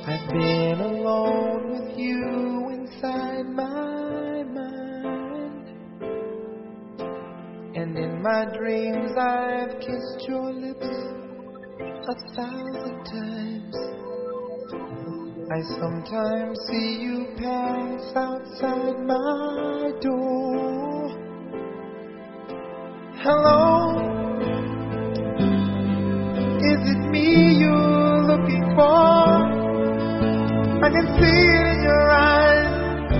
I've been alone with you inside my mind, and in my dreams I've kissed your lips 1,000 times. I sometimes see you pass outside my door. Hello, is it me you're looking for? I can see it in your eyes,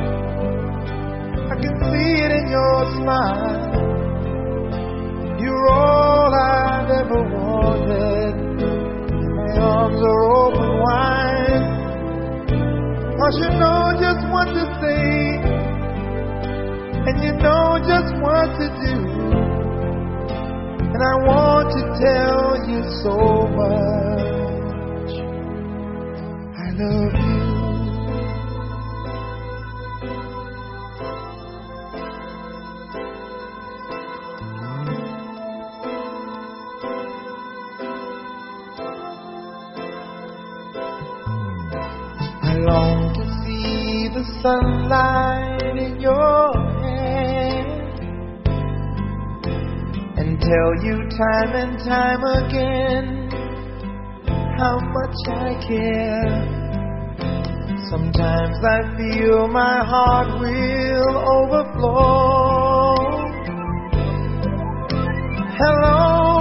I can see it in your smile. You're all I've ever wanted, my arms are open wide. 'Cause you know just what to say, and you know just what to do. And I want to tell you so much, I love you. I long to see the sunlight in your hair and tell you time and time again how much I care. Sometimes I feel my heart will overflow. Hello,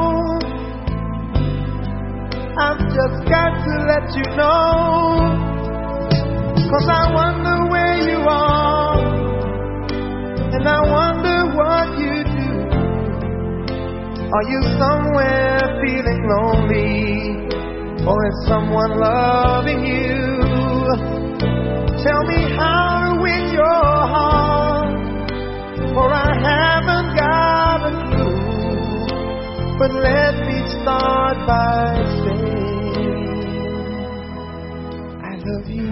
I've just got to let you know, 'cause I wonder where you are, and I wonder what you do. Are you somewhere feeling lonely, or is someone loving you? Tell me how to win your heart, for I haven't got a clue. But let me start by saying I love you.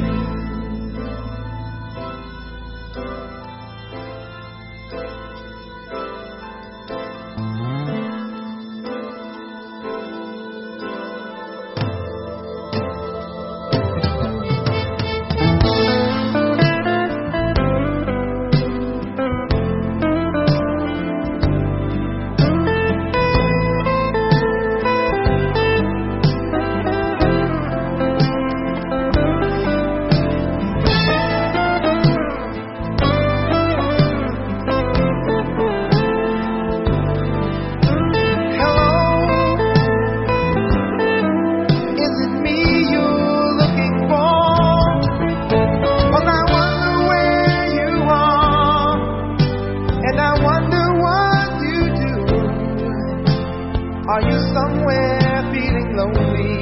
Are you somewhere feeling lonely?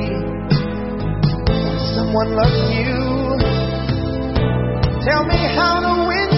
Someone loves you. Tell me how to win